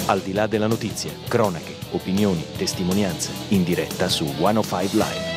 Al di là della notizia, cronache, opinioni, testimonianze, in diretta su 105 Live.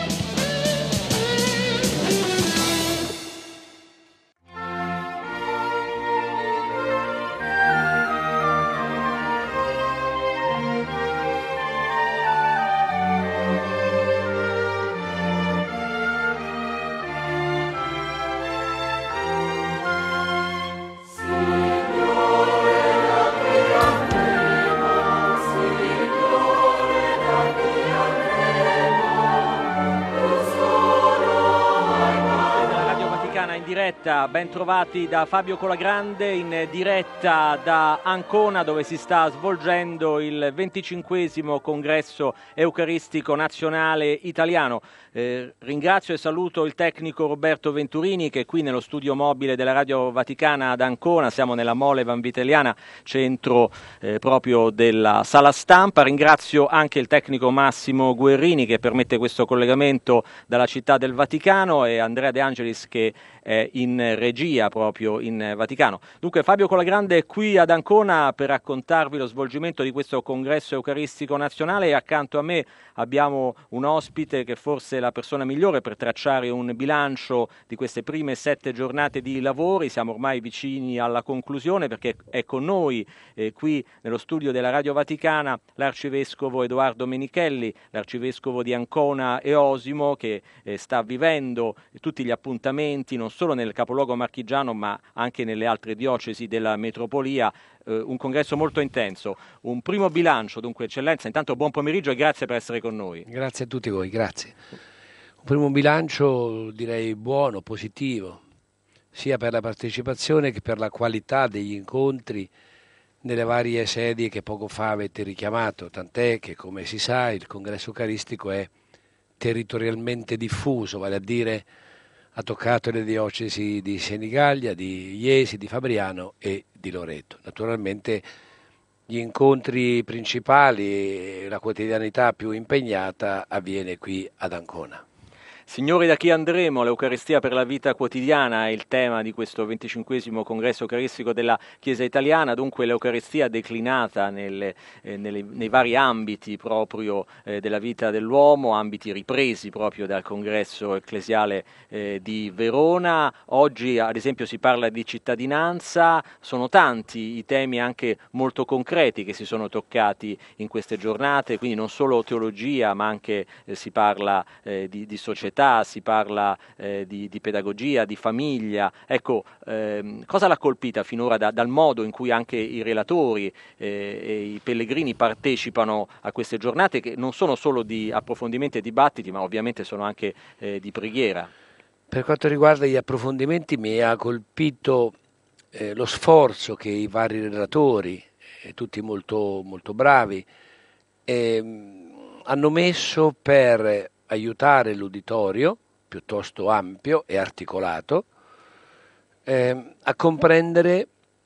Ben trovati da Fabio Colagrande in diretta da Ancona, dove si sta svolgendo il 25esimo congresso eucaristico nazionale italiano. Ringrazio e saluto il tecnico Roberto Venturini, che è qui nello studio mobile della Radio Vaticana ad Ancona. Siamo nella Mole Vanvitelliana, centro proprio della sala stampa. Ringrazio anche il tecnico Massimo Guerrini, che permette questo collegamento dalla città del Vaticano, e Andrea De Angelis, che è in regia proprio in Vaticano. Dunque Fabio Colagrande è qui ad Ancona per raccontarvi lo svolgimento di questo congresso eucaristico nazionale, e accanto a me abbiamo un ospite che forse è la persona migliore per tracciare un bilancio di queste prime 7 giornate di lavori. Siamo ormai vicini alla conclusione, perché è con noi qui nello studio della Radio Vaticana l'arcivescovo Edoardo Menichelli, l'arcivescovo di Ancona e Osimo, che sta vivendo tutti gli appuntamenti non solo nel capoluogo marchigiano ma anche nelle altre diocesi della metropolia. Un congresso molto intenso, un primo bilancio. Dunque, Eccellenza, intanto buon pomeriggio e grazie per essere con noi. Grazie a tutti voi, grazie. Un primo bilancio direi buono, positivo, sia per la partecipazione che per la qualità degli incontri nelle varie sedi che poco fa avete richiamato, tant'è che, come si sa, il congresso eucaristico è territorialmente diffuso, vale a dire ha toccato le diocesi di Senigallia, di Iesi, di Fabriano e di Loreto. Naturalmente gli incontri principali e la quotidianità più impegnata avviene qui ad Ancona. Signori, da chi andremo? L'Eucaristia per la vita quotidiana è il tema di questo 25esimo congresso eucaristico della Chiesa italiana. Dunque l'Eucaristia declinata nei vari ambiti proprio della vita dell'uomo, ambiti ripresi proprio dal congresso ecclesiale di Verona. Oggi ad esempio si parla di cittadinanza. Sono tanti i temi anche molto concreti che si sono toccati in queste giornate, quindi non solo teologia ma anche si parla di società, si parla di pedagogia, di famiglia. Ecco, cosa l'ha colpita finora dal modo in cui anche i relatori e i pellegrini partecipano a queste giornate, che non sono solo di approfondimenti e dibattiti, ma ovviamente sono anche di preghiera? Per quanto riguarda gli approfondimenti, mi ha colpito lo sforzo che i vari relatori, tutti molto, molto bravi, hanno messo per aiutare l'uditorio, piuttosto ampio e articolato, a comprendere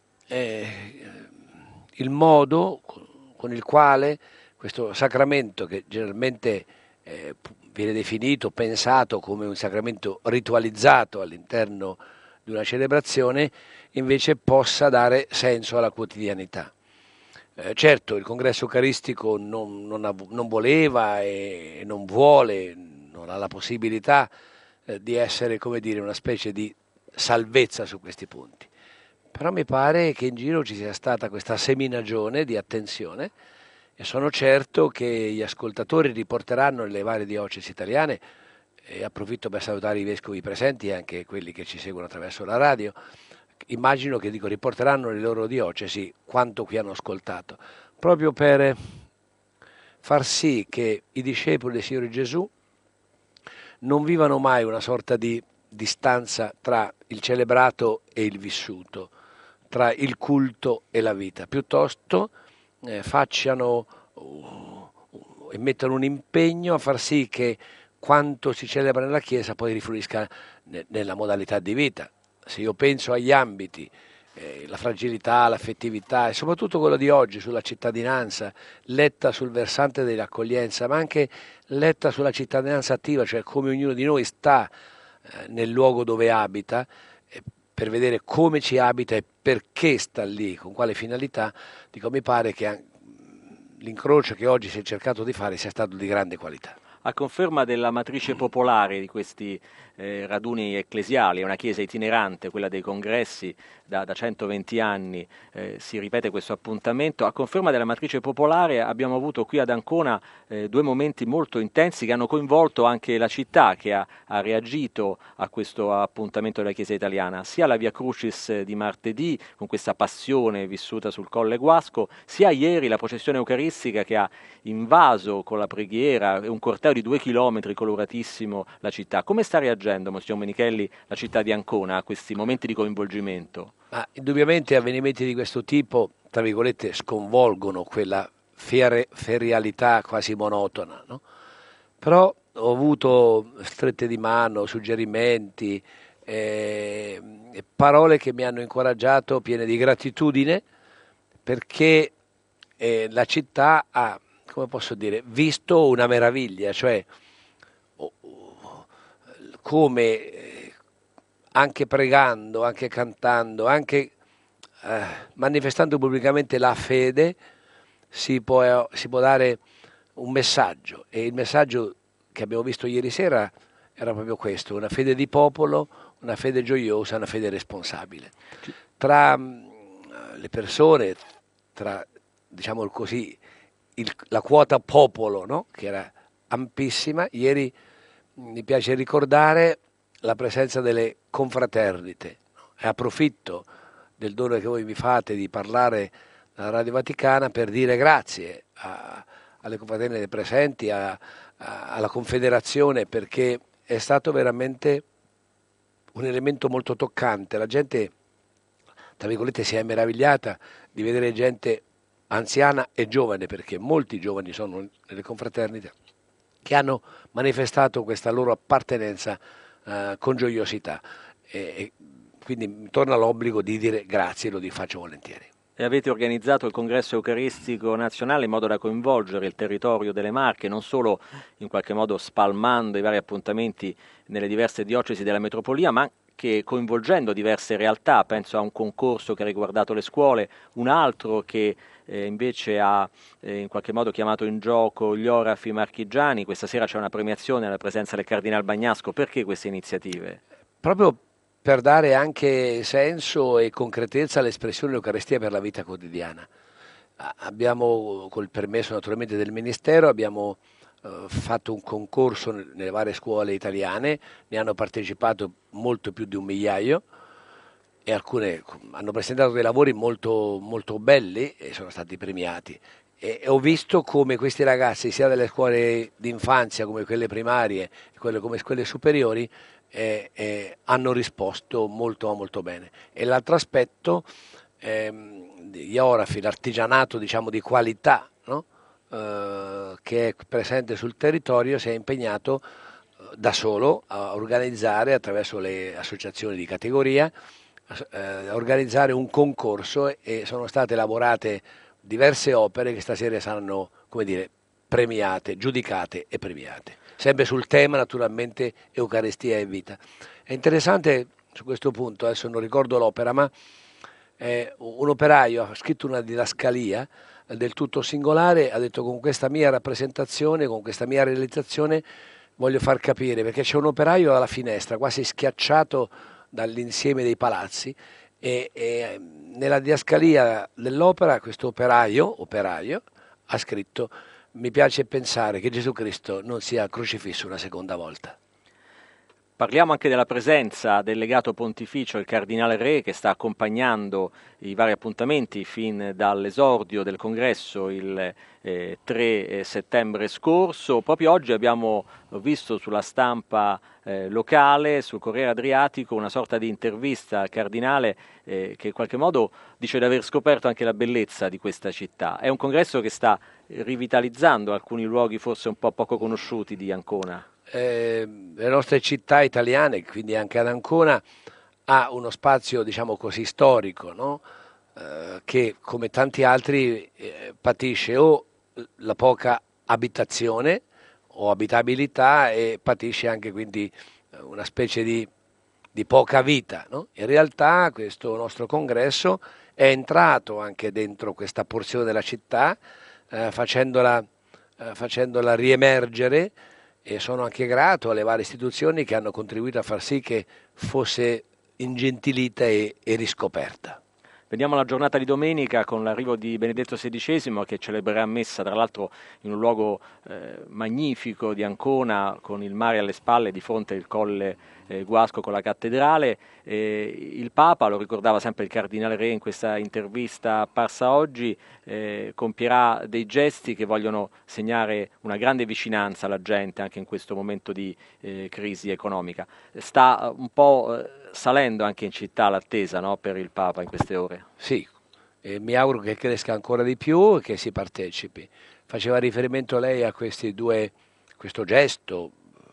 il modo con il quale questo sacramento, che generalmente viene definito, pensato come un sacramento ritualizzato all'interno di una celebrazione, invece possa dare senso alla quotidianità. Certo, il congresso eucaristico non voleva e non vuole, non ha la possibilità di essere, come dire, una specie di salvezza su questi punti. Però mi pare che in giro ci sia stata questa seminagione di attenzione, e sono certo che gli ascoltatori riporteranno nelle varie diocesi italiane, e approfitto per salutare i vescovi presenti e anche quelli che ci seguono attraverso la radio. Immagino che riporteranno le loro diocesi quanto qui hanno ascoltato, proprio per far sì che i discepoli del Signore Gesù non vivano mai una sorta di distanza tra il celebrato e il vissuto, tra il culto e la vita, piuttosto facciano e mettano un impegno a far sì che quanto si celebra nella Chiesa poi rifluisca nella modalità di vita. Se io penso agli ambiti, la fragilità, l'affettività e soprattutto quello di oggi sulla cittadinanza, letta sul versante dell'accoglienza, ma anche letta sulla cittadinanza attiva, cioè come ognuno di noi sta nel luogo dove abita, per vedere come ci abita e perché sta lì, con quale finalità, dico, mi pare che l'incrocio che oggi si è cercato di fare sia stato di grande qualità. A conferma della matrice popolare di questi raduni ecclesiali, è una chiesa itinerante, quella dei congressi, da 120 anni si ripete questo appuntamento. A conferma della matrice popolare abbiamo avuto qui ad Ancona due momenti molto intensi che hanno coinvolto anche la città, che ha reagito a questo appuntamento della Chiesa italiana, sia la Via Crucis di martedì, con questa passione vissuta sul Colle Guasco, sia ieri la processione eucaristica che ha invaso con la preghiera un corteo di 2 chilometri coloratissimo la città. Come sta reagendo, Monsignor Menichelli, la città di Ancona a questi momenti di coinvolgimento? Ma indubbiamente avvenimenti di questo tipo, tra virgolette, sconvolgono quella ferialità quasi monotona, no? Però ho avuto strette di mano, suggerimenti, parole che mi hanno incoraggiato, piene di gratitudine, perché la città ha, come posso dire, visto una meraviglia, cioè come anche pregando, anche cantando, anche manifestando pubblicamente la fede si può dare un messaggio, e il messaggio che abbiamo visto ieri sera era proprio questo: una fede di popolo, una fede gioiosa, una fede responsabile. Tra le persone, tra, diciamo così, la quota popolo, no? Che era ampissima, ieri mi piace ricordare la presenza delle confraternite, e approfitto del dono che voi mi fate di parlare alla Radio Vaticana per dire grazie alle confraternite presenti, alla Confederazione, perché è stato veramente un elemento molto toccante. La gente, tra virgolette, si è meravigliata di vedere gente anziana e giovane, perché molti giovani sono nelle confraternite, che hanno manifestato questa loro appartenenza con gioiosità, e quindi mi torna l'obbligo di dire grazie, lo faccio volentieri. E avete organizzato il congresso eucaristico nazionale in modo da coinvolgere il territorio delle Marche, non solo in qualche modo spalmando i vari appuntamenti nelle diverse diocesi della metropolia, ma anche coinvolgendo diverse realtà. Penso a un concorso che ha riguardato le scuole, un altro che invece ha in qualche modo chiamato in gioco gli orafi marchigiani. Questa sera c'è una premiazione alla presenza del Cardinal Bagnasco. Perché queste iniziative? Proprio per dare anche senso e concretezza all'espressione dell'Eucaristia per la vita quotidiana. Abbiamo, col permesso naturalmente del Ministero, abbiamo fatto un concorso nelle varie scuole italiane, ne hanno partecipato molto più di 1 migliaio, e alcune hanno presentato dei lavori molto, molto belli e sono stati premiati. E ho visto come questi ragazzi, sia delle scuole d'infanzia come quelle primarie, come quelle superiori, hanno risposto molto, molto bene. E l'altro aspetto, gli orafi, l'artigianato, diciamo, di qualità, no? Che è presente sul territorio, si è impegnato da solo a organizzare, attraverso le associazioni di categoria, a organizzare un concorso, e sono state elaborate diverse opere che stasera saranno, come dire, premiate, giudicate e premiate. Sempre sul tema, naturalmente, Eucaristia e vita. È interessante su questo punto, adesso non ricordo l'opera, ma un operaio ha scritto una didascalia del tutto singolare, ha detto: con questa mia rappresentazione, con questa mia realizzazione voglio far capire, perché c'è un operaio alla finestra, quasi schiacciato dall'insieme dei palazzi, e nella didascalia dell'opera questo operaio ha scritto: mi piace pensare che Gesù Cristo non sia crocifisso una seconda volta. Parliamo anche della presenza del legato pontificio, il Cardinale Re, che sta accompagnando i vari appuntamenti fin dall'esordio del congresso il 3 settembre scorso. Proprio oggi abbiamo visto sulla stampa locale, sul Corriere Adriatico, una sorta di intervista al Cardinale che in qualche modo dice di aver scoperto anche la bellezza di questa città. È un congresso che sta rivitalizzando alcuni luoghi forse un po' poco conosciuti di Ancona. Le nostre città italiane, quindi anche ad Ancona, ha uno spazio, diciamo così, storico, no? Che come tanti altri patisce o la poca abitazione o abitabilità, e patisce anche quindi una specie di poca vita, no? In realtà questo nostro congresso è entrato anche dentro questa porzione della città, facendola riemergere, e sono anche grato alle varie istituzioni che hanno contribuito a far sì che fosse ingentilita e riscoperta. Vediamo la giornata di domenica con l'arrivo di Benedetto XVI, che celebrerà messa tra l'altro in un luogo magnifico di Ancona, con il mare alle spalle, di fronte il colle Guasco con la cattedrale. Il Papa, lo ricordava sempre il Cardinale Re in questa intervista apparsa oggi, compierà dei gesti che vogliono segnare una grande vicinanza alla gente anche in questo momento di crisi economica. Sta un po' salendo anche in città l'attesa, no, per il Papa in queste ore. Sì, mi auguro che cresca ancora di più e che si partecipi. Faceva riferimento lei a questo gesto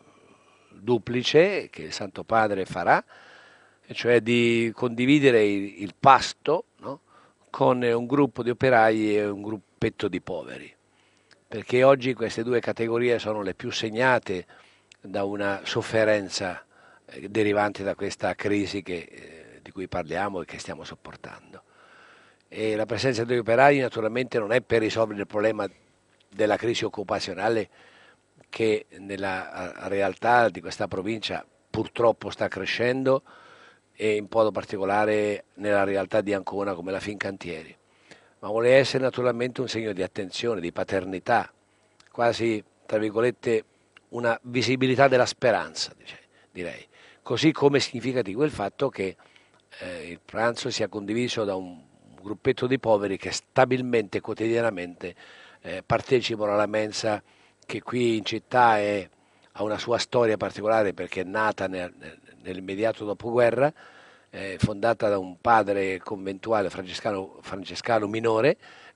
duplice che il Santo Padre farà, e cioè di condividere il pasto, no, con un gruppo di operai e un gruppetto di poveri, perché oggi queste due categorie sono le più segnate da una sofferenza derivante da questa crisi di cui parliamo e che stiamo sopportando. E la presenza degli operai naturalmente non è per risolvere il problema della crisi occupazionale che nella realtà di questa provincia purtroppo sta crescendo, e in modo particolare nella realtà di Ancona come la Fincantieri, ma vuole essere naturalmente un segno di attenzione, di paternità, quasi tra virgolette una visibilità della speranza, direi. Così come è significativo il fatto che il pranzo sia condiviso da un gruppetto di poveri che stabilmente, quotidianamente partecipano alla mensa, che qui in città ha una sua storia particolare perché è nata nell'immediato dopoguerra, fondata da un padre conventuale francescano minore,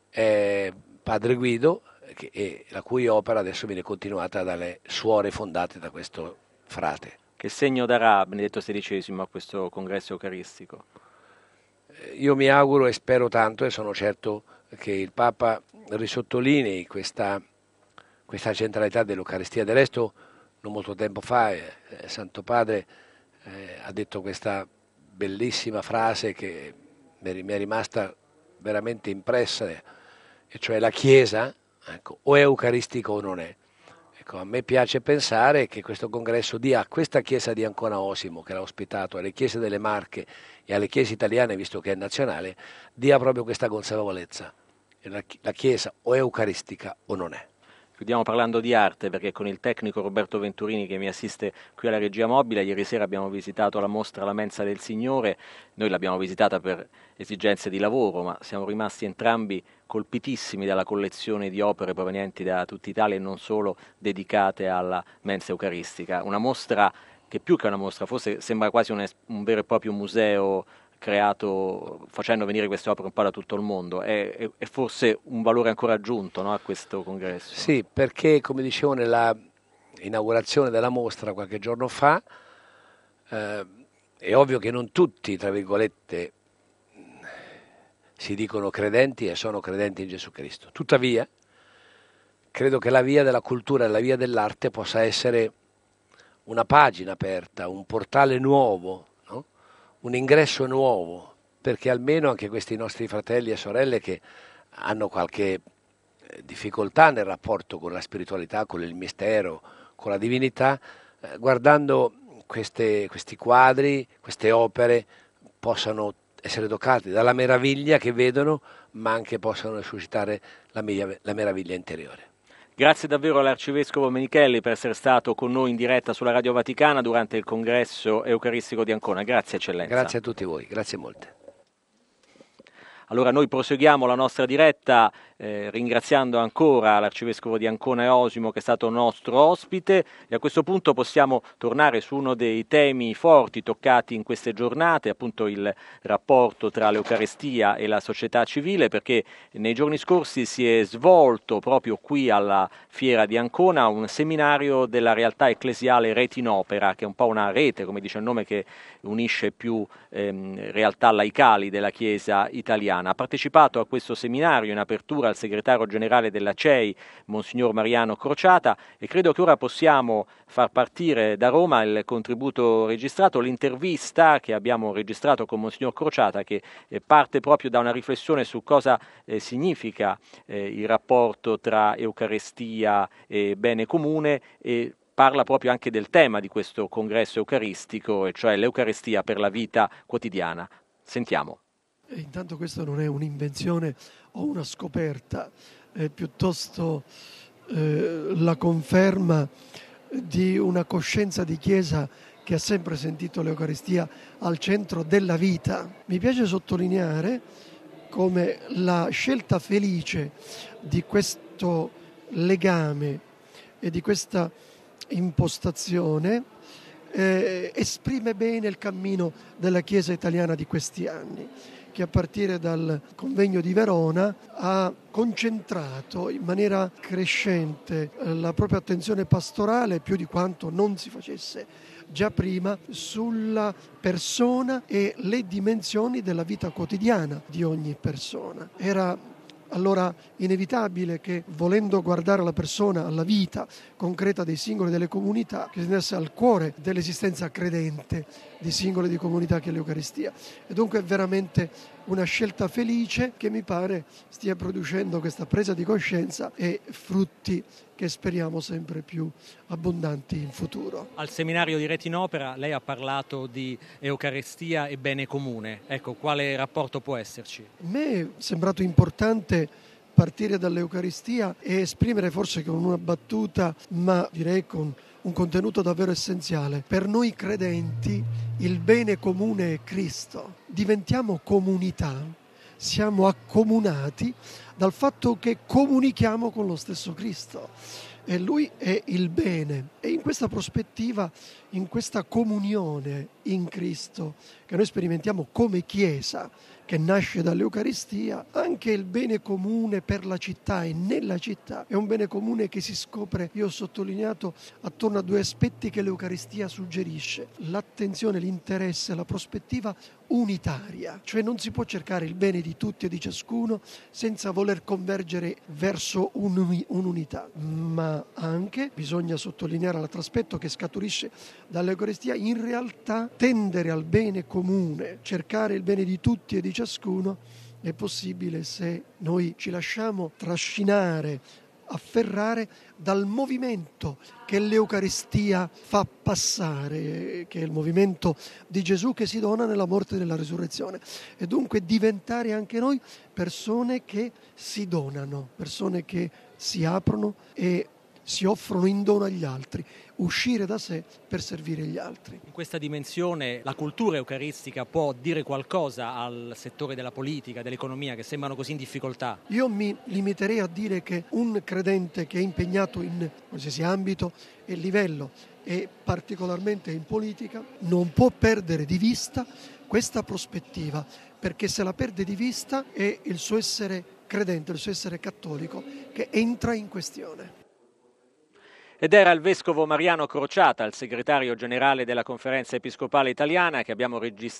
padre Guido, la cui opera adesso viene continuata dalle suore fondate da questo frate. Che segno darà Benedetto XVI a questo congresso eucaristico? Io mi auguro e spero tanto, e sono certo che il Papa risottolinei questa centralità dell'Eucaristia. Del resto, non molto tempo fa, il Santo Padre ha detto questa bellissima frase che mi è rimasta veramente impressa, e cioè la Chiesa, ecco, o è eucaristica o non è. Ecco, a me piace pensare che questo congresso dia a questa chiesa di Ancona Osimo, che l'ha ospitato, alle chiese delle Marche e alle chiese italiane, visto che è nazionale, dia proprio questa consapevolezza. La chiesa o è eucaristica o non è. Chiudiamo parlando di arte, perché con il tecnico Roberto Venturini, che mi assiste qui alla regia mobile, ieri sera abbiamo visitato la mostra La Mensa del Signore. Noi l'abbiamo visitata per esigenze di lavoro, ma siamo rimasti entrambi colpitissimi dalla collezione di opere provenienti da tutta Italia e non solo, dedicate alla mensa eucaristica. Una mostra che, più che una mostra, forse sembra quasi un vero e proprio museo creato facendo venire queste opere un po' da tutto il mondo. È forse un valore ancora aggiunto, no, a questo congresso? Sì, perché come dicevo nella inaugurazione della mostra qualche giorno fa, è ovvio che non tutti, tra virgolette, si dicono credenti e sono credenti in Gesù Cristo. Tuttavia, credo che la via della cultura e la via dell'arte possa essere una pagina aperta, un portale nuovo, no? Un ingresso nuovo, perché almeno anche questi nostri fratelli e sorelle che hanno qualche difficoltà nel rapporto con la spiritualità, con il mistero, con la divinità, guardando questi quadri, queste opere, possano essere toccati dalla meraviglia che vedono, ma anche possano suscitare la meraviglia interiore. Grazie davvero all'Arcivescovo Menichelli per essere stato con noi in diretta sulla Radio Vaticana durante il congresso eucaristico di Ancona. Grazie eccellenza. Grazie a tutti voi, grazie molte. Allora noi proseguiamo la nostra diretta ringraziando ancora l'Arcivescovo di Ancona e Osimo, che è stato nostro ospite, e a questo punto possiamo tornare su uno dei temi forti toccati in queste giornate, appunto il rapporto tra l'Eucaristia e la società civile, perché nei giorni scorsi si è svolto proprio qui alla Fiera di Ancona un seminario della realtà ecclesiale Reti in Opera, che è un po' una rete, come dice il nome, che unisce più realtà laicali della Chiesa italiana. Ha partecipato a questo seminario in apertura Cultura, al segretario generale della CEI, Monsignor Mariano Crociata, e credo che ora possiamo far partire da Roma il contributo registrato, l'intervista che abbiamo registrato con Monsignor Crociata, che parte proprio da una riflessione su cosa significa il rapporto tra Eucaristia e bene comune, e parla proprio anche del tema di questo congresso eucaristico, e cioè l'Eucaristia per la vita quotidiana. Sentiamo. E intanto questa non è un'invenzione o una scoperta, è piuttosto la conferma di una coscienza di Chiesa che ha sempre sentito l'Eucaristia al centro della vita. Mi piace sottolineare come la scelta felice di questo legame e di questa impostazione esprime bene il cammino della Chiesa italiana di questi anni, che a partire dal convegno di Verona ha concentrato in maniera crescente la propria attenzione pastorale, più di quanto non si facesse già prima, sulla persona e le dimensioni della vita quotidiana di ogni persona. Era allora inevitabile che, volendo guardare alla persona, alla vita concreta dei singoli delle comunità, che si andasse al cuore dell'esistenza credente di singole di comunità che è l'Eucaristia. E dunque è veramente una scelta felice che mi pare stia producendo questa presa di coscienza e frutti che speriamo sempre più abbondanti in futuro. Al seminario di Reti in Opera lei ha parlato di Eucaristia e bene comune. Ecco, quale rapporto può esserci? A me è sembrato importante partire dall'Eucaristia e esprimere, forse con una battuta, ma direi con un contenuto davvero essenziale. Per noi credenti il bene comune è Cristo. Diventiamo comunità, siamo accomunati dal fatto che comunichiamo con lo stesso Cristo e Lui è il bene. E in questa prospettiva, in questa comunione in Cristo che noi sperimentiamo come Chiesa, che nasce dall'Eucaristia, anche il bene comune per la città e nella città è un bene comune che si scopre, io ho sottolineato, attorno a due aspetti che l'Eucaristia suggerisce: l'attenzione, l'interesse, la prospettiva unitaria, cioè non si può cercare il bene di tutti e di ciascuno senza voler convergere verso un'unità, ma anche bisogna sottolineare l'altro aspetto che scaturisce dall'Eucaristia: in realtà tendere al bene comune, cercare il bene di tutti e di ciascuno è possibile se noi ci lasciamo trascinare, afferrare dal movimento che l'Eucaristia fa passare, che è il movimento di Gesù che si dona nella morte e nella risurrezione, e dunque diventare anche noi persone che si donano, persone che si aprono e si offrono in dono agli altri, uscire da sé per servire gli altri. In questa dimensione la cultura eucaristica può dire qualcosa al settore della politica, dell'economia, che sembrano così in difficoltà? Io mi limiterei a dire che un credente che è impegnato in qualsiasi ambito e livello, e particolarmente in politica, non può perdere di vista questa prospettiva, perché se la perde di vista è il suo essere credente, il suo essere cattolico che entra in questione. Ed era il vescovo Mariano Crociata, il segretario generale della Conferenza Episcopale Italiana, che abbiamo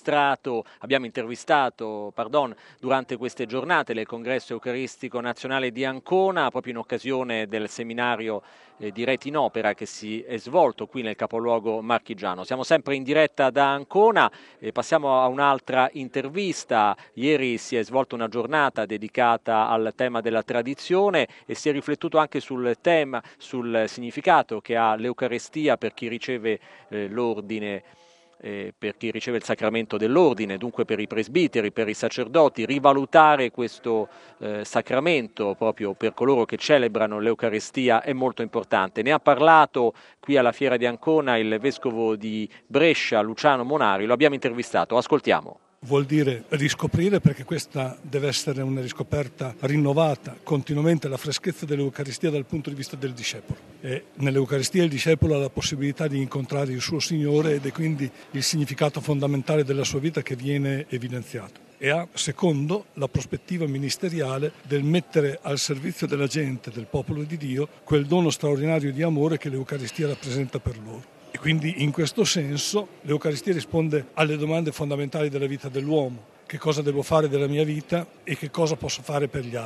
intervistato durante queste giornate del Congresso Eucaristico Nazionale di Ancona, proprio in occasione del seminario di Reti in Opera che si è svolto qui nel capoluogo marchigiano. Siamo sempre in diretta da Ancona e passiamo a un'altra intervista. Ieri si è svolta una giornata dedicata al tema della tradizione e si è riflettuto anche sul tema, sul significato che ha l'Eucaristia per chi riceve l'ordine, per chi riceve il sacramento dell'ordine, dunque per i presbiteri, per i sacerdoti. Rivalutare questo sacramento proprio per coloro che celebrano l'Eucaristia è molto importante. Ne ha parlato qui alla Fiera di Ancona il vescovo di Brescia, Luciano Monari, lo abbiamo intervistato, ascoltiamo. Vuol dire riscoprire, perché questa deve essere una riscoperta rinnovata continuamente, la freschezza dell'Eucaristia dal punto di vista del discepolo. E nell'Eucaristia il discepolo ha la possibilità di incontrare il suo Signore ed è quindi il significato fondamentale della sua vita che viene evidenziato. E ha, secondo, la prospettiva ministeriale del mettere al servizio della gente, del popolo di Dio, quel dono straordinario di amore che l'Eucaristia rappresenta per loro. E quindi in questo senso l'Eucaristia risponde alle domande fondamentali della vita dell'uomo: che cosa devo fare della mia vita e che cosa posso fare per gli altri.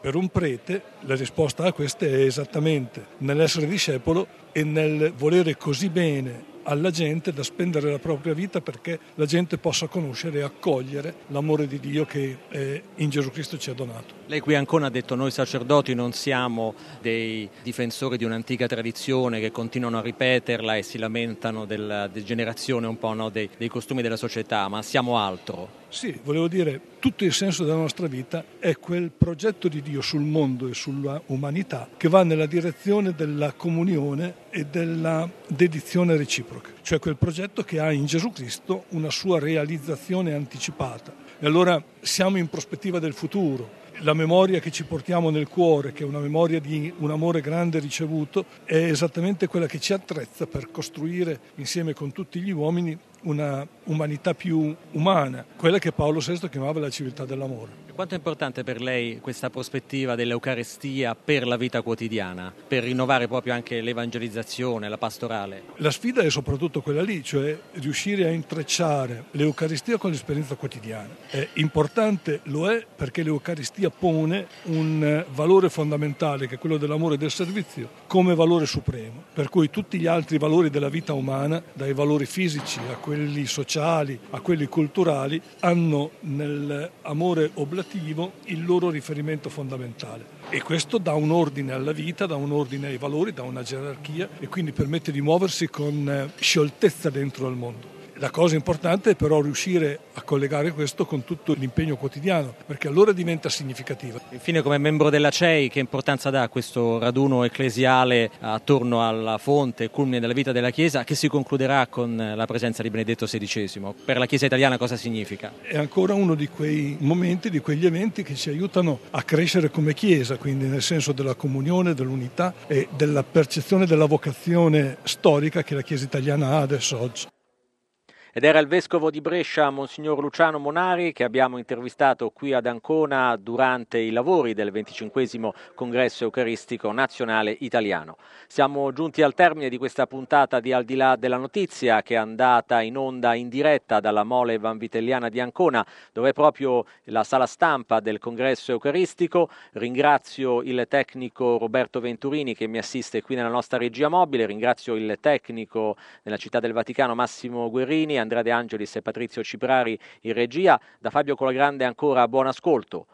Per un prete la risposta a queste è esattamente nell'essere discepolo e nel volere così bene alla gente da spendere la propria vita perché la gente possa conoscere e accogliere l'amore di Dio che in Gesù Cristo ci ha donato. Lei qui a Ancona ha detto: noi sacerdoti non siamo dei difensori di un'antica tradizione che continuano a ripeterla e si lamentano della degenerazione un po', no, dei costumi della società, ma siamo altro. Sì, volevo dire, tutto il senso della nostra vita è quel progetto di Dio sul mondo e sulla umanità che va nella direzione della comunione e della dedizione reciproca, cioè quel progetto che ha in Gesù Cristo una sua realizzazione anticipata. E allora siamo in prospettiva del futuro. La memoria che ci portiamo nel cuore, che è una memoria di un amore grande ricevuto, è esattamente quella che ci attrezza per costruire insieme con tutti gli uomini una umanità più umana, quella che Paolo VI chiamava la civiltà dell'amore. Quanto è importante per lei questa prospettiva dell'Eucaristia per la vita quotidiana, per rinnovare proprio anche l'evangelizzazione, la pastorale? La sfida è soprattutto quella lì, cioè riuscire a intrecciare l'Eucaristia con l'esperienza quotidiana. È importante, lo è, perché l'Eucaristia pone un valore fondamentale, che è quello dell'amore e del servizio, come valore supremo, per cui tutti gli altri valori della vita umana, dai valori fisici a quelli sociali, a quelli culturali, hanno nell'amore oblativo il loro riferimento fondamentale. E questo dà un ordine alla vita, dà un ordine ai valori, dà una gerarchia e quindi permette di muoversi con scioltezza dentro al mondo. La cosa importante è però riuscire a collegare questo con tutto l'impegno quotidiano, perché allora diventa significativa. Infine, come membro della CEI, che importanza dà questo raduno ecclesiale attorno alla fonte, culmine della vita della Chiesa, che si concluderà con la presenza di Benedetto XVI? Per la Chiesa italiana cosa significa? È ancora uno di quei momenti, di quegli eventi che ci aiutano a crescere come Chiesa, quindi nel senso della comunione, dell'unità e della percezione della vocazione storica che la Chiesa italiana ha adesso oggi. Ed era il vescovo di Brescia, Monsignor Luciano Monari, che abbiamo intervistato qui ad Ancona durante i lavori del 25° Congresso Eucaristico Nazionale Italiano. Siamo giunti al termine di questa puntata di Al di là della notizia, che è andata in onda in diretta dalla Mole Vanvitelliana di Ancona, dove è proprio la sala stampa del Congresso Eucaristico. Ringrazio il tecnico Roberto Venturini che mi assiste qui nella nostra regia mobile, ringrazio il tecnico nella Città del Vaticano Massimo Guerrini, Andrea De Angelis e Patrizio Ciprari in regia. Da Fabio Colagrande ancora buon ascolto.